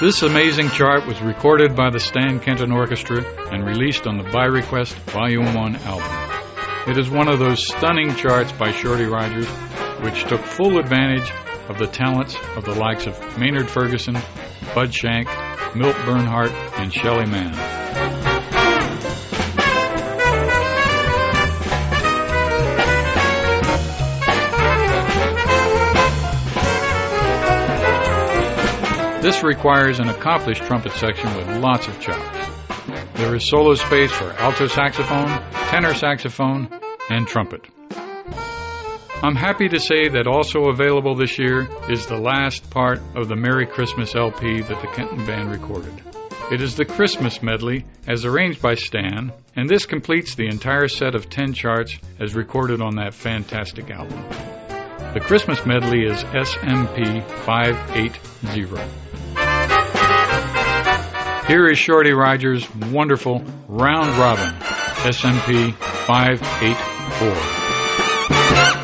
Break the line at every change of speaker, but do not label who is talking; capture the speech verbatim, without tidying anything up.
This amazing chart was recorded by the Stan Kenton Orchestra and released on the By Request Volume one album. It is one of those stunning charts by Shorty Rogers which took full advantage of the talents of the likes of Maynard Ferguson, Bud Shank, Milt Bernhardt, and Shelly Manne. This requires an accomplished trumpet section with lots of chops. There is solo space for alto saxophone, tenor saxophone, and trumpet. I'm happy to say that also available this year is the last part of the Merry Christmas L P that the Kenton Band recorded. It is the Christmas medley as arranged by Stan, and this completes the entire set of ten charts as recorded on that fantastic album. The Christmas medley is S M P five eighty. Here is Shorty Rogers' wonderful Round Robin, S M P five eighty-four.